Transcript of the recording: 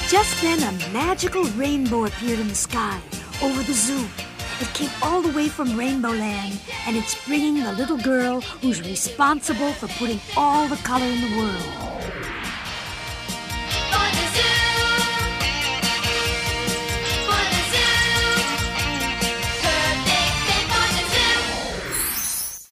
Just then, a magical rainbow appeared in the sky over the zoo. It came all the way from Rainbow Land, and it's bringing the little girl who's responsible for putting all the color in the world.